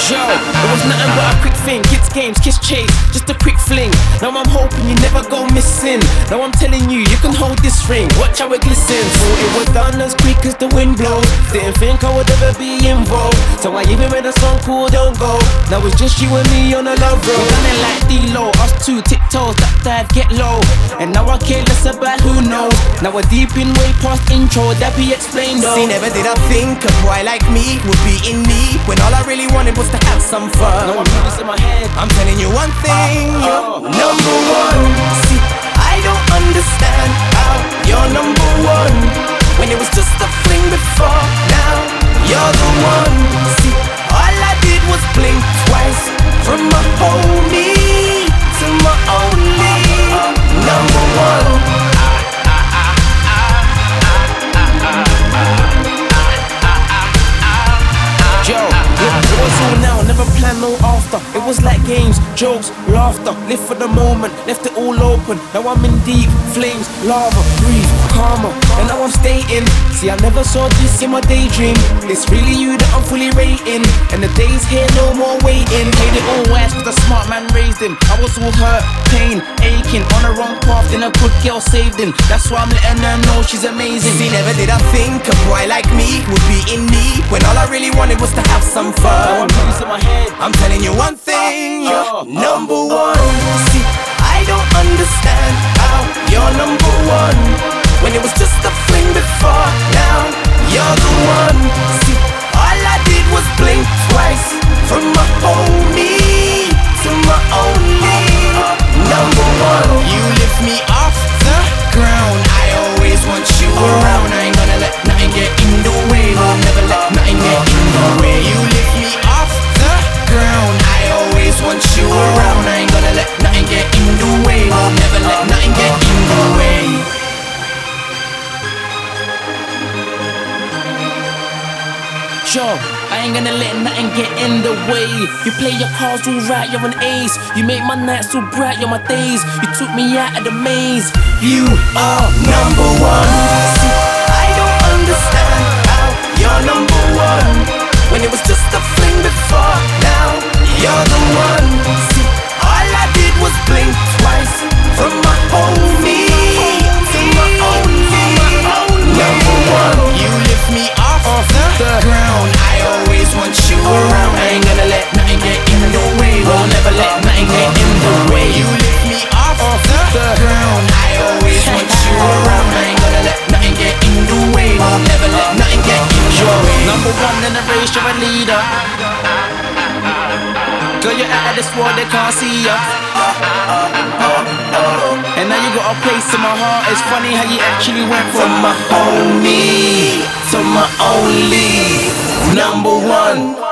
Yo, it was nothing but a quick thing. Kids games, kiss chase, just a quick fling. Now I'm hoping you never go missing. Now I'm telling you, you can hold this ring. Watch how it glistens. Thought it was done as quick as the wind blows. Didn't think I would ever be involved. So I even made a song called Don't Go. Now it's just you and me on a love road. We done it like D-Lo, us two tiptoes, that dive, get low. And now I care less about who knows. Now we're deep in way past intro, that be explained though. See, never did I think a boy like me would be in need, when all I really wanted was to have some fun. No, I'm putting this in my head. I'm telling you one thing, you're number one. See, I don't understand how you're number one, when it was just a fling before. Now you're the one. See, all I did was blink twice, from my homie to my only number one. Yo, it was all now, never planned no after. It was like games, jokes, laughter. Live for the moment, left it all open. Now I'm in deep flames, lava, breathe, calmer. And now I'm staying. See, I never saw this in my daydream. It's really you that I'm fully rating. And the days here, no more waiting. Made it all worse cause the smart man raised him. I was all hurt, pain, aching. On the wrong path, then a good girl saved him. That's why I'm letting her know she's amazing. See, never did I think a boy like me would be in need, when all I really wanted was to have some fun. No, I'm putting this in my head. I'm telling you one thing, you're number one. See, I don't understand how you're number one, when it was just a fling before. Now you're the one. See, all I did was blink twice, from my homie to my only number one. You lift me off the ground, I always want you around. I ain't gonna let nothing get in the way. I'll never let nothing get in the way. You lift me off the ground, I always want you around. I ain't gonna let nothing get in the way. I'll never let nothing get in the way. Yo, I ain't gonna let nothing get in the way. You play your cards all right, you're an ace. You make my nights so bright, you're my days. You took me out of the maze. You are number one. See, I don't understand how you're number one, when it was just a fling before. Now you're the one. See, all I did was blink twice, from my homie to my only number one. You lift me off the ground, I always want you around. I ain't gonna let nothing get in the way. Won't never let nothing get in the way. You lift me off the ground, I always want you around. I ain't gonna let nothing get in the way. Won't never let nothing get in the way. Number one in the race, you're a leader. Girl, you're out of this world, they can't see ya. And now you got a place in my heart. It's funny how you actually went from my homie to my only number one.